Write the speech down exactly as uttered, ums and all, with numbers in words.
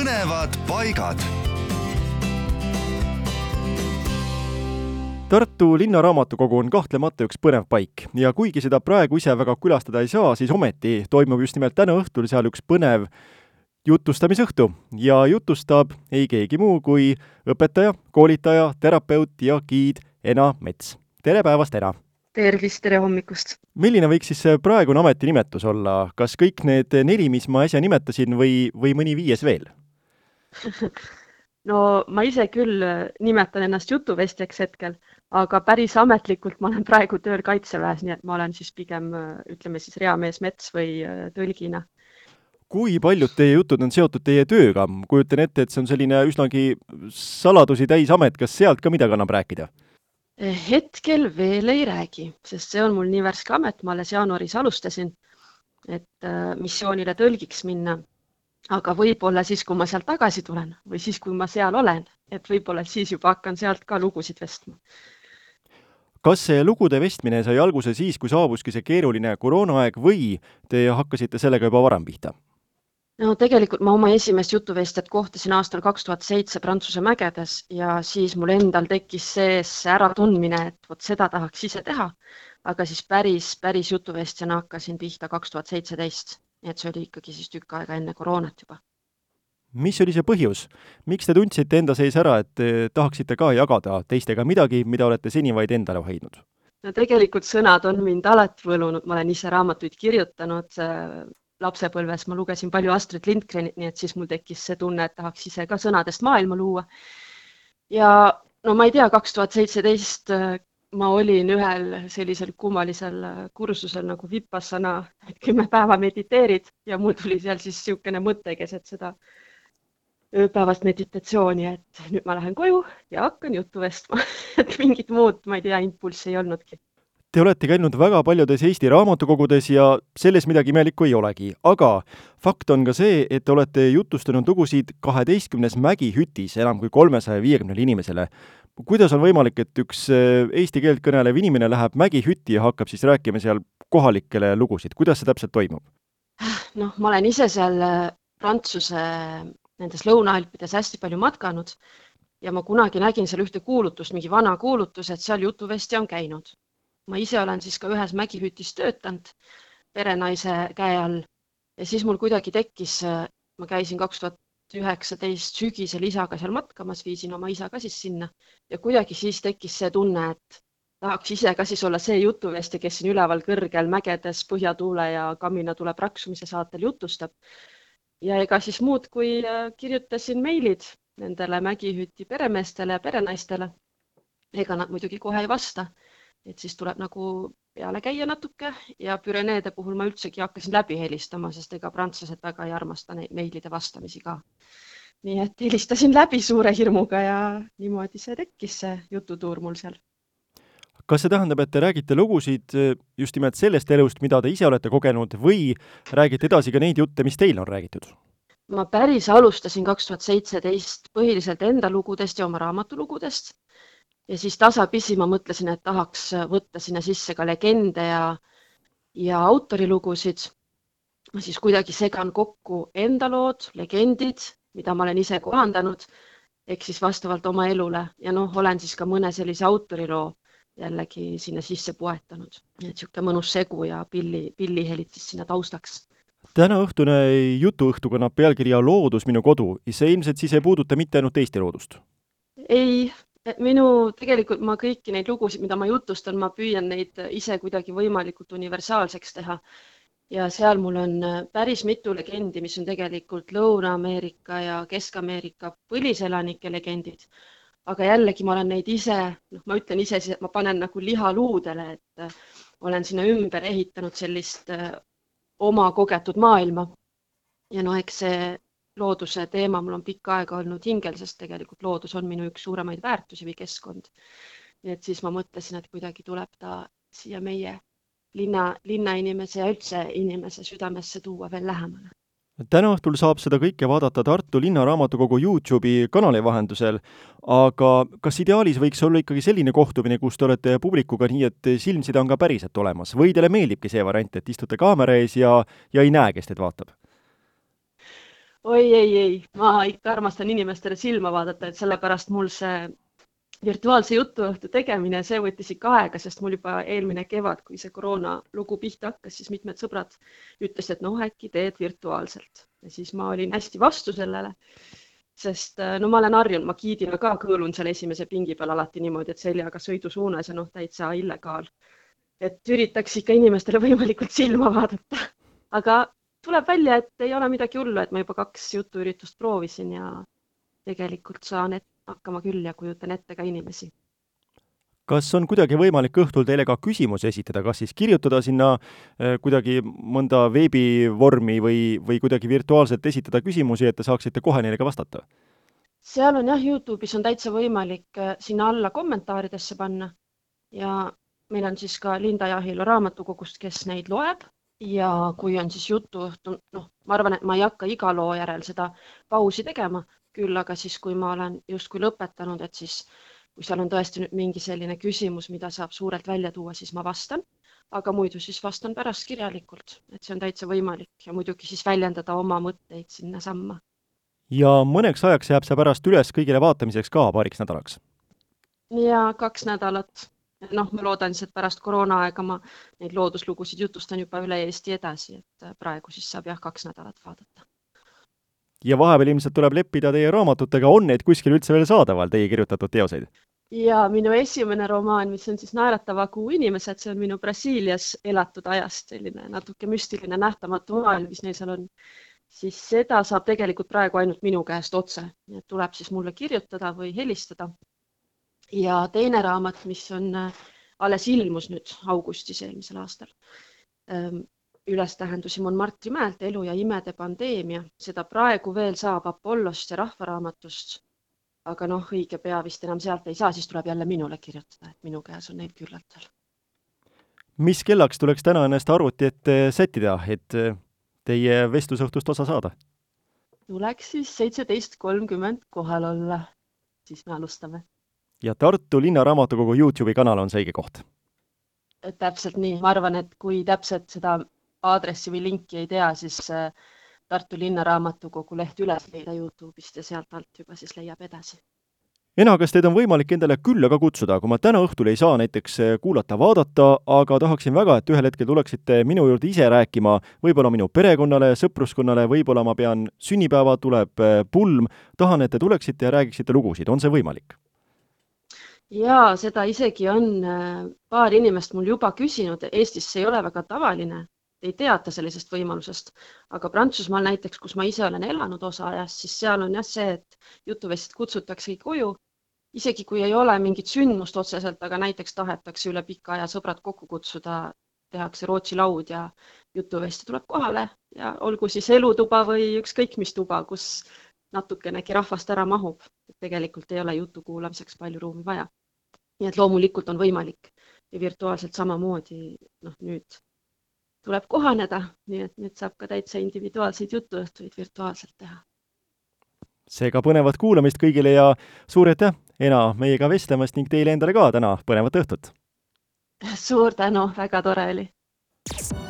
põnevad paigad. Tartu linnaraamatukogu on kahtlemata üks põnev paik ja kuigi seda praegu ise väga külastada ei saa, siis ometi toimub just nimelt täna õhtul seal üks põnev jutustamisõhtu ja jutustab ei keegi muu kui õpetaja, koolitaja, terapeut ja giid Ena Mets. Tere päevast, Ena! Tervist, tere hommikust! Milline võiks siis praegune ametinimetus olla? Kas kõik need neli, mis ma äsja nimetasin või, või mõni viies veel? No ma ise küll nimetan ennast jutuvestjaks hetkel, aga päris ametlikult ma olen praegu tööl Kaitseväes, nii et ma olen siis pigem, ütleme siis reamees Mets või tõlgina. Kui paljud teie jutud on seotud teie tööga? Kujutan ette, et see on selline üsnagi saladusi täis amet, kas sealt ka midagi annab rääkida? Hetkel veel ei räägi, sest see on mul nii värske amet, ma alles jaanuaris alustasin, et missioonile tõlgiks minna. Aga võib-olla siis, kui ma sealt tagasi tulen või siis, kui ma seal olen, et võib-olla siis juba hakkan sealt ka lugusid vestma. Kas see lugude vestmine sai alguse siis, kui saabuski see keeruline koroonaaeg või te hakkasite sellega juba varem pihta? No tegelikult ma oma esimest jutuvestjat kohtasin aastal kaks tuhat seitse Prantsuse mägedes ja siis mul endal tekkis sees äratundmine, et vot seda tahaks ise teha, aga siis päris, päris jutuvestjana hakkasin pihta kaks tuhat seitseteist, et see oli ikkagi siis tükk aega enne koroonat juba. Mis oli see põhjus? Miks te tundsite enda sees ära, et tahaksite ka jagada teistega midagi, mida olete seni vaid endale hoidnud? No tegelikult sõnad on mind alati võlunud, ma olen ise raamatuid kirjutanud, lapsepõlves ma lugesin palju Astrid Lindgrenit, nii et siis mul tekkis see tunne, et tahaks ise ka sõnadest maailma luua. Ja no ma ei tea, kaks tuhat seitseteist ma olin ühel sellisel kummalisel kursusel nagu Vipassana, et kümme päeva mediteerid ja mul tuli seal siis niisugune mõte keset seda ööpäevast meditatsiooni, et nüüd ma lähen koju ja hakkan juttu vestma, et mingit muud, ma ei tea, impulssi ei olnudki. Te olete käinud väga paljudes Eesti raamatukogudes ja selles midagi imelikku ei olegi, aga fakt on ka see, et te olete jutustanud lugusid kaheteistkümnes mägihütis enam kui kolmesaja viiekümnele inimesele. Kuidas on võimalik, et üks eesti keelt kõnelev inimene läheb mägihütti ja hakkab siis rääkima seal kohalikele lugusid? Kuidas see täpselt toimub? No, ma olen ise seal Prantsuse nendes Lõuna-Alpides hästi palju matkanud ja ma kunagi nägin seal ühte kuulutust, mingi vana kuulutus, et seal jutuvestja on käinud. Ma ise olen siis ka ühes mägihütis töötanud perenaise käe all ja siis mul kuidagi tekkis, ma käisin kaks tuhat üheksateist sügisel isaga seal matkamas, viisin oma isa ka siis sinna ja kuidagi siis tekkis see tunne, et tahaks ise ka siis olla see jutuvestja, kes siin üleval kõrgel mägedes põhjatuule ja kaminatule praksumise saatel jutustab. Ja ega siis muud, kui kirjutasin meilid nendele mägihütti peremeestele ja perenaistele. Ega nad muidugi kohe ei vasta. Et siis tuleb nagu peale käia natuke ja Püreneede puhul ma üldsegi hakkasin läbi helistama, sest ega prantslased väga ei armasta neid meilide vastamisi ka. Nii et helistasin läbi suure hirmuga ja niimoodi see tekkis see jututuur mul seal. Kas see tähendab, et te räägite lugusid just nimelt sellest elust, mida te ise olete kogenud või räägite edasi ka neid jutte, mis teil on räägitud? Ma päris alustasin kaks tuhat seitseteist põhiliselt enda lugudest ja oma raamatulugudest. Ja siis tasapisi ma mõtlesin, et tahaks võtta sinna sisse ka legende ja, ja autorilugusid. Ma siis kuidagi segan kokku enda lood, legendid, mida ma olen ise kohandanud, ehk siis vastavalt oma elule. Ja noh, olen siis ka mõne sellise autoriloo jällegi sinna sisse poetanud. Et siuke mõnus segu ja pilli, pillihelid siis sinna taustaks. Täna õhtune jutuõhtu kannab pealkirja Loodus minu kodu. See ilmselt siis ei puuduta mitte ainult Eesti loodust? Ei. Minu tegelikult ma kõiki neid lugusid, mida ma jutustan, ma püüan neid ise kuidagi võimalikult universaalseks teha. Ja seal mul on päris mitu legendi, mis on tegelikult Lõuna-Ameerika ja Kesk-Ameerika põliselanike legendid. Aga jällegi ma olen neid ise, noh ma ütlen ise, et ma panen nagu liha luudele, et olen sinna ümber ehitanud sellist oma kogetud maailma. Ja no eks see looduse teema mul on pikka aega olnud hingel, sest tegelikult loodus on minu üks suuremaid väärtusi või keskkond. Nii et siis ma mõtlesin, et kuidagi tuleb ta siia meie linna, linnainimese ja üldse inimese südamesse tuua veel lähemale. Täna õhtul saab seda kõike vaadata Tartu Linnaraamatukogu YouTube'i kanali vahendusel, aga kas ideaalis võiks olla ikkagi selline kohtumine, kus te olete publikuga nii, et silmside on ka päriselt olemas? Või teile meeldibki see variant, et istute kaamera ees ja, ja ei näe, kes teid vaatab? oi ei, ei, ma ikka armastan inimestele silma vaadata, et sellepärast mul see virtuaalse jutuõhtu tegemine, see võttis ikka aega, sest mul juba eelmine kevad, kui see koroona lugu pihta hakkas, siis mitmed sõbrad ütlesid, et noh, äkki teed virtuaalselt. Ja siis ma olin hästi vastu sellele, sest no ma olen harjunud, ma giidina ka kõõlun seal esimese pingi peal alati niimoodi, et seljaga sõidusuunas ja noh, täitsa illegaal. Et üritaks ikka inimestele võimalikult silma vaadata. Aga tuleb välja, et ei ole midagi hullu, et ma juba kaks jutuüritust proovisin ja tegelikult saan et hakkama küll ja kujutan ette ka inimesi. Kas on kuidagi võimalik õhtul teile ka küsimusi esitada, kas siis kirjutada sinna kuidagi mõnda veebivormi või, või kuidagi virtuaalselt esitada küsimusi, et te saaksite kohe neile ka vastata? Seal on jah, YouTube'is on täitsa võimalik sinna alla kommentaaridesse panna ja meil on siis ka Linda Jahilo raamatukogust, kes neid loeb ja kui on siis jutuõhtu, noh, ma arvan, et ma ei hakka iga loo järel seda pausi tegema, küll aga siis, kui ma olen justkui lõpetanud, et siis kui seal on tõesti nüüd mingi selline küsimus, mida saab suurelt välja tuua, siis ma vastan, aga muidu siis vastan pärast kirjalikult, et see on täitsa võimalik ja muidugi siis väljendada oma mõtteid sinna samma. Ja mõneks ajaks jääb see pärast üles kõigile vaatamiseks ka paariks nädalaks? Ja kaks nädalat. Noh, ma loodan, et pärast koroona aega ma neid looduslugusid jutustan juba üle Eesti edasi, et praegu siis saab jah kaks nädalat vaadata. Ja vahepeal ilmselt tuleb leppida teie raamatutega, on neid kuskil üldse veel saadaval, teie kirjutatud teoseid? Ja minu esimene romaan, mis on siis Naeratava kuu inimesed, see on minu Brasiilias elatud ajast selline natuke müstiline nähtamatu maailm, mis neil seal on, siis seda saab tegelikult praegu ainult minu käest otse. Nii et tuleb siis mulle kirjutada või helistada. Ja teine raamat, mis on alles ilmus nüüd augustis eelmisel aastal, Ülestähendusi Montmartri mäelt, elu ja imede pandeemia. Seda praegu veel saab Apollost ja Rahvaraamatust, aga noh, õige pea vist enam sealt ei saa, siis tuleb jälle minule kirjutada, et minu käes on neid küllalt veel. Mis kellaks tuleks täna ennast arvuti ette sättida, et teie vestlusõhtust osa saada? Tuleks siis seitseteist kolmkümmend kohal olla, siis me alustame. Ja Tartu Linnaraamatukogu YouTube'i kanal on see õige koht? Täpselt nii, ma arvan, et kui täpselt seda aadressi või linki ei tea, siis Tartu Linnaraamatukogu leht üles leida YouTube'ist ja sealt alt juba siis leiab edasi. Ena, kas teid on võimalik endale külla ka kutsuda, kui ma täna õhtul ei saa näiteks kuulata, vaadata, aga tahaksin väga, et ühel hetkel tuleksite minu juurde ise rääkima, võib-olla minu perekonnale, sõpruskonnale, võib-olla ma pean sünnipäeva, tuleb pulm, tahan, et te tuleksite ja räägiksite lugusid, on see võimalik? Ja seda isegi on paar inimest mul juba küsinud, Eestis see ei ole väga tavaline, ei teata sellisest võimalusest, aga Prantsusmaal näiteks, kus ma ise olen elanud osa ajast, siis seal on jah see, et jutuvestid kutsutakse koju, isegi kui ei ole mingit sündmust otseselt, aga näiteks tahetakse üle pika aja sõbrad kokku kutsuda, tehakse Rootsi laud ja jutuvesti tuleb kohale ja olgu siis elutuba või ükskõik mis tuba, kus natukenegi rahvast ära mahub, et tegelikult ei ole jutu kuulamiseks palju ruumi vaja. Nii et loomulikult on võimalik ja virtuaalselt samamoodi, noh nüüd tuleb kohaneda, nii et nüüd saab ka täitsa individuaalseid jutuõhtuid virtuaalselt teha. Seega põnevat kuulamist kõigile ja suur aitäh, Ena, meiega vestlemast ning teile endale ka täna põnevat õhtut! Suur tänu, väga tore oli!